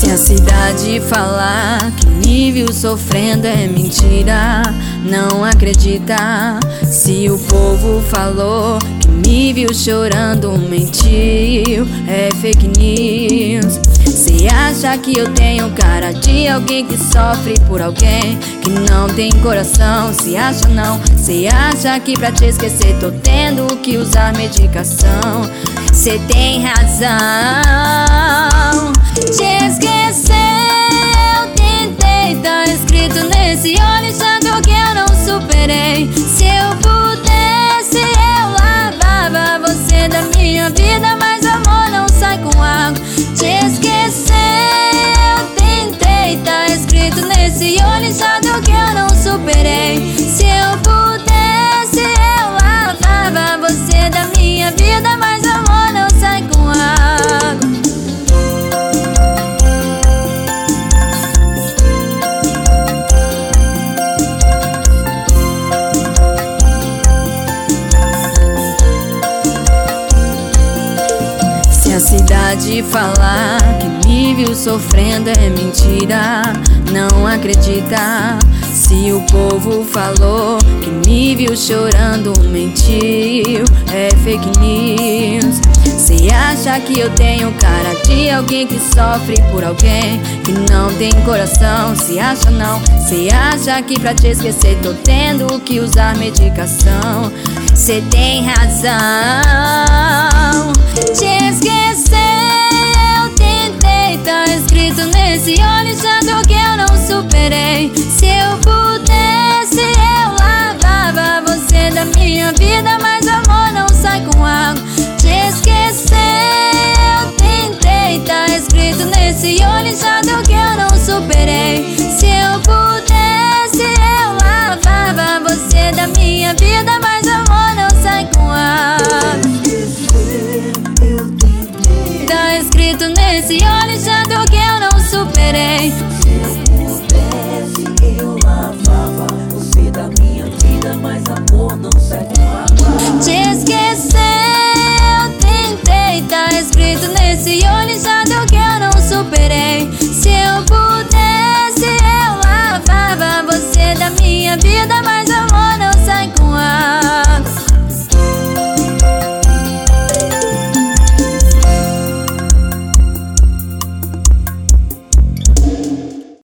Se a cidade falar que me viu sofrendo é mentira, não acredita. Se o povo falou que me viu chorando, mentiu, é fake news. Cê acha que eu tenho cara de alguém que sofre por alguém que não tem coração? Se acha não, cê acha que pra te esquecer tô tendo que usar medicação? Cê tem razão. Te esquecer eu tentei, tá escrito nesse olho santo que eu não superei. Se eu pudesse eu lavava você da minha vida, mas amor não sai com água. Te esquecer eu tentei, tá escrito nesse olho santo que eu não superei. Se eu pudesse eu lavava você da minha vida, mas amor não sai com água. Se a cidade falar que me viu sofrendo é mentira, não acredita. Se o povo falou que me viu chorando, mentiu, é fake news. Cê acha que eu tenho cara de alguém que sofre por alguém que não tem coração? Se acha não, cê acha que pra te esquecer tô tendo que usar medicação? Cê tem razão. Te esquecer eu tentei, tá escrito nesse olho santo que eu não superei. Se eu pudesse eu lavava você da minha vida, mas amor não sai com água. Te esquecer eu tentei, tá escrito nesse olho santo que eu não superei. Se eu pudesse eu lavava você da minha vida, mas amor não sai com água. Tá escrito nesse olho santo que eu não superei. Se eu pudesse eu lavava você da minha vida, mas amor não sai com água. Te esquecer eu tentei, tá escrito nesse olho santo que eu não superei. Se eu pudesse eu lavava você da minha vida,